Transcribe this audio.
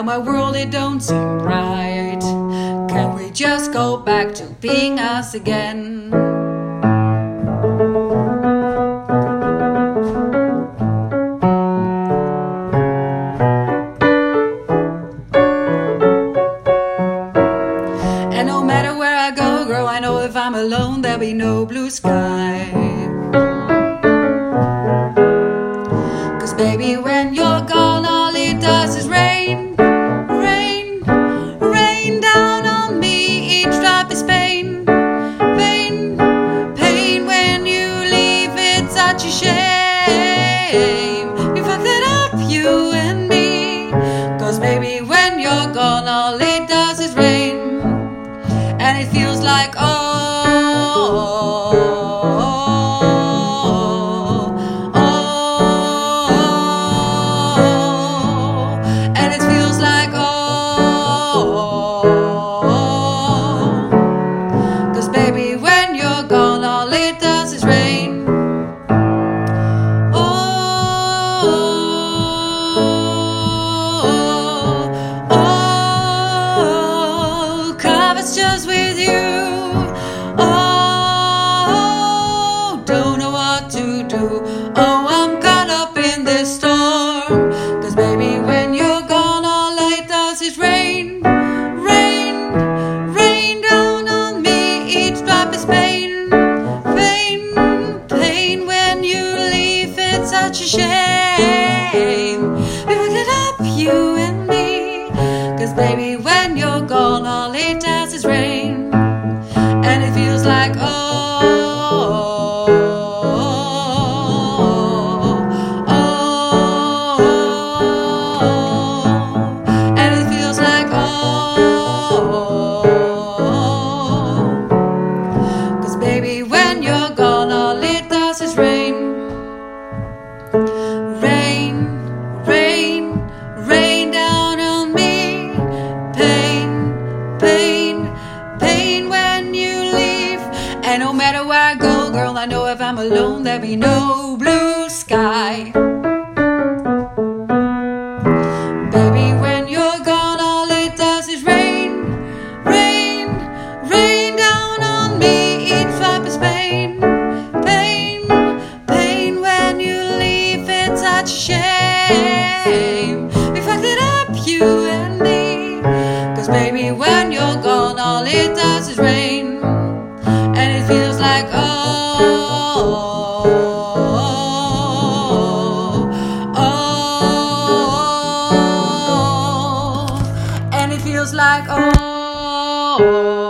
Now my world, it don't seem right. Can we just go back to being us again? And no matter where I go, girl, I know if I'm alone, there'll be no blue sky. 'Cause baby, when you're gone, all it does is rain, rain, rain down on me. Each drop is pain, pain, pain. When you leave, it's such a shame. You fucked it up, you and me. 'Cause baby, when you're gone, all it does is rain. And it feels like, oh, and it feels like, oh, 'cause baby, when you're gone, all it does is rain. Oh, covers just with you. Oh, don't know what to do. Oh, I'm caught up in this storm. 'Cause baby, when you're gone, all it does is rain, rain, rain down on me. Each drop is pain, pain, pain. When you leave, it's such a shame. We fucked it up, you and me. 'Cause baby, when you're gone, all it does is rain. And it feels like, oh, oh, and it feels like, oh, 'cause baby, when you're gone, all it does is rain. Rain, rain, rain down on me. Pain, pain, pain when you leave. And no matter where I go, girl, I know if I'm alone, there'll be no blue sky. Baby, when you're gone, all it does is rain, rain, rain down on me. Each drop is pain, pain, pain. When you leave, it's such a shame. We fucked it up, you and me. 'Cause baby, when you're gone, all it does is rain. And it feels like, oh, oh, and it feels like, oh.